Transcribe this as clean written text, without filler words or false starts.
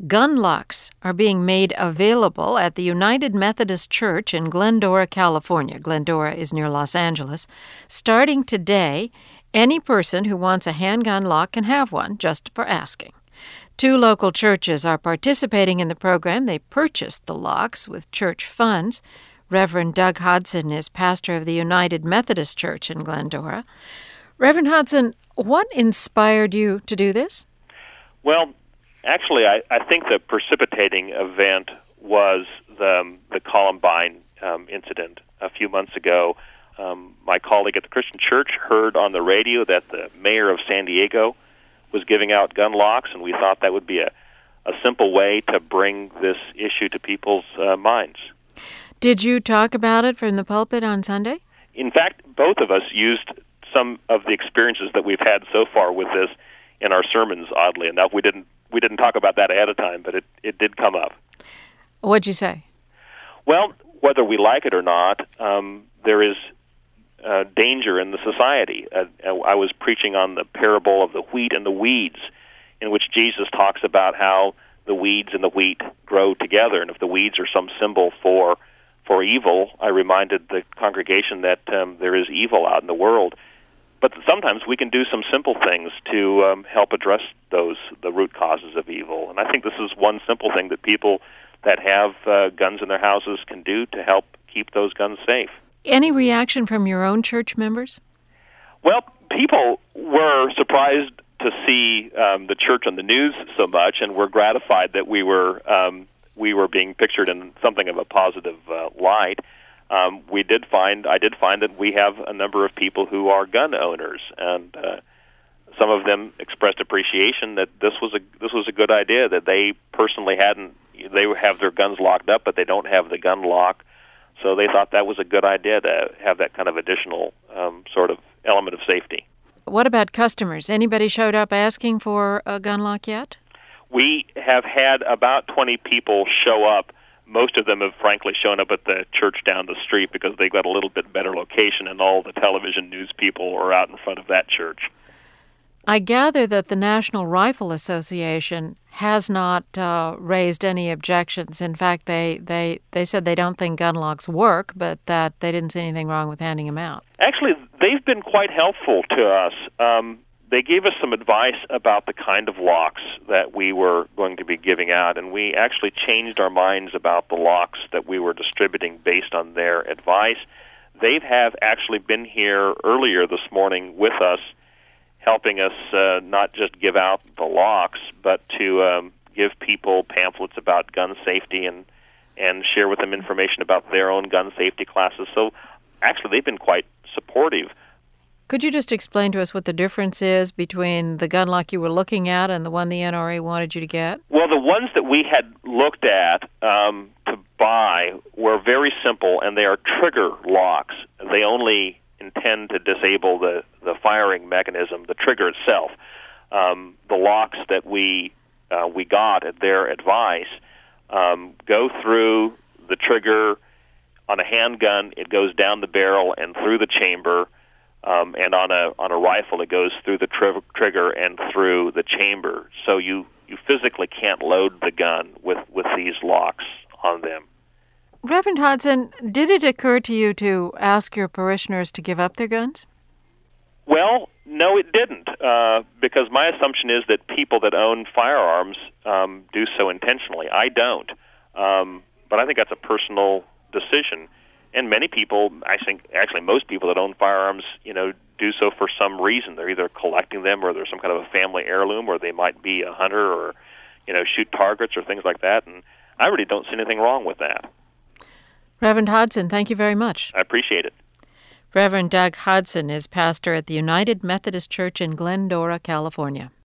Gun locks are being made available at the United Methodist Church in Glendora, California. Glendora is near Los Angeles. Starting today, any person who wants a handgun lock can have one, just for asking. 2 local churches are participating in the program. They purchased the locks with church funds. Reverend Doug Hodson is pastor of the United Methodist Church in Glendora. Reverend Hodson, what inspired you to do this? Well, actually, I think the precipitating event was the Columbine incident a few months ago. My colleague at the Christian Church heard on the radio that the mayor of San Diego was giving out gun locks, and we thought that would be a simple way to bring this issue to people's minds. Did you talk about it from the pulpit on Sunday? In fact, both of us used some of the experiences that we've had so far with this in our sermons, oddly enough. We didn't talk about that ahead of time, but it did come up. What'd you say? Well, whether we like it or not, there is danger in the society. I was preaching on the parable of the wheat and the weeds, in which Jesus talks about how the weeds and the wheat grow together, and if the weeds are some symbol for evil, I reminded the congregation that there is evil out in the world. But sometimes we can do some simple things to help address the root causes of evil. And I think this is one simple thing that people that have guns in their houses can do to help keep those guns safe. Any reaction from your own church members? Well, people were surprised to see the church on the news so much, and were gratified that we were being pictured in something of a positive light. I did find that we have a number of people who are gun owners, and some of them expressed appreciation that this was a good idea, that they personally they have their guns locked up, but they don't have the gun lock, so they thought that was a good idea to have that kind of additional sort of element of safety. What about customers? Anybody showed up asking for a gun lock yet? We have had about 20 people show up. Most of them have frankly shown up at the church down the street because they've got a little bit better location, and all the television news people are out in front of that church. I gather that the National Rifle Association has not raised any objections. In fact, they said they don't think gun locks work, but that they didn't see anything wrong with handing them out. Actually, they've been quite helpful to us. They gave us some advice about the kind of locks that we were going to be giving out, and we actually changed our minds about the locks that we were distributing based on their advice. They have actually been here earlier this morning with us, helping us not just give out the locks, but to give people pamphlets about gun safety and share with them information about their own gun safety classes. So actually, they've been quite supportive. Could you just explain to us what the difference is between the gun lock you were looking at and the one the NRA wanted you to get? Well, the ones that we had looked at to buy were very simple, and they are trigger locks. They only intend to disable the firing mechanism, the trigger itself. The locks that we got at their advice go through the trigger. On a handgun, it goes down the barrel and through the chamber. And on a rifle, it goes through the trigger and through the chamber. So you physically can't load the gun with these locks on them. Reverend Hodson, did it occur to you to ask your parishioners to give up their guns? Well, no, it didn't, because my assumption is that people that own firearms do so intentionally. I don't, but I think that's a personal decision. And many people, I think actually most people that own firearms, do so for some reason. They're either collecting them, or there's some kind of a family heirloom, or they might be a hunter, or shoot targets or things like that. And I really don't see anything wrong with that. Reverend Hodson, thank you very much. I appreciate it. Reverend Doug Hodson is pastor at the United Methodist Church in Glendora, California.